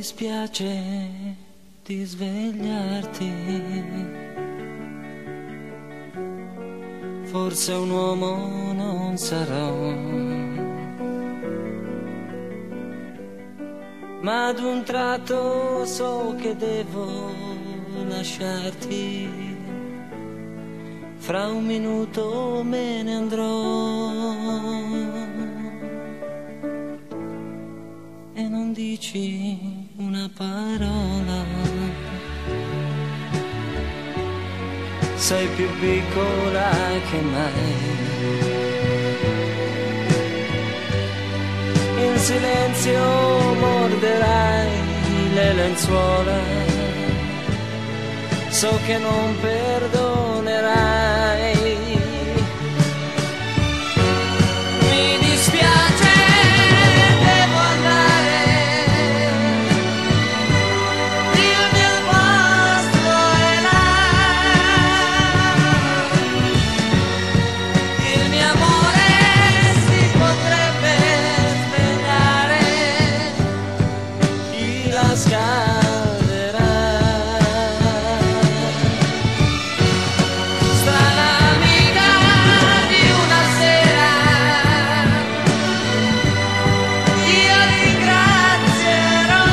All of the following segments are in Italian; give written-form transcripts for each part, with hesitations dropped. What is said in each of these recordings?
dispiace di svegliarti. Forse un uomo non sarò, ma ad un tratto so che devo lasciarti. Fra un minuto me ne andrò e non dici una parola. Sei più piccola che mai. In silenzio morderai le lenzuola. So che non perdonerai. Mi dispiace, devo andare. Il mio posto è là. Il mio amore si potrebbe svegliare. Chi la scalderà? Strana amica di una sera, io ringrazierò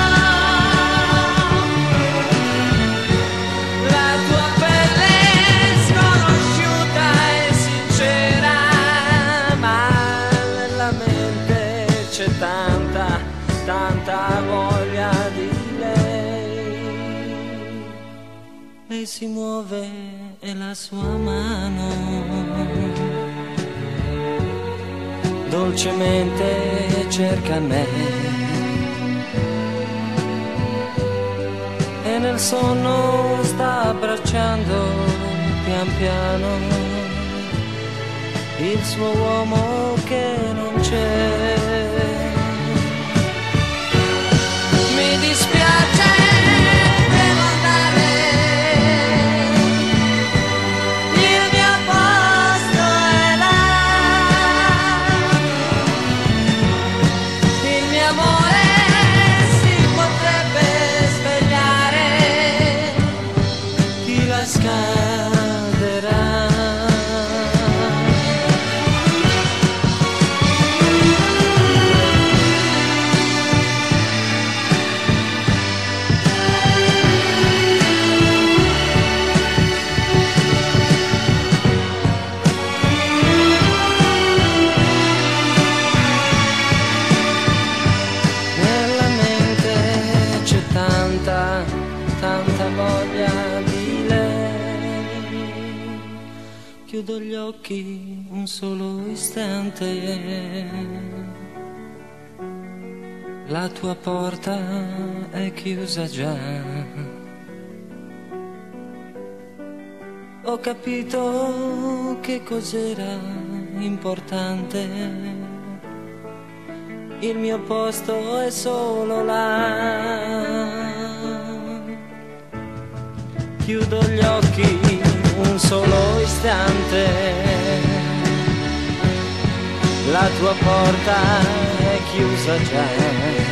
la tua pelle sconosciuta e sincera, ma nella mente c'è tanta voglia di lei. Lei si muove e la sua mano dolcemente cerca me, e nel sonno sta abbracciando pian piano il suo uomo che non c'è. Mi dispiace, devo andare. Il mio posto è là. Il mio amore si potrebbe svegliare. Chi la scalderà? Nella mente c'è tanta voglia di lei. Chiudo gli occhi un solo istante. La tua porta è chiusa già. Ho capito che cos'era importante. Il mio posto è solo là. Chiudo gli occhi un solo istante. La tua porta è chiusa già.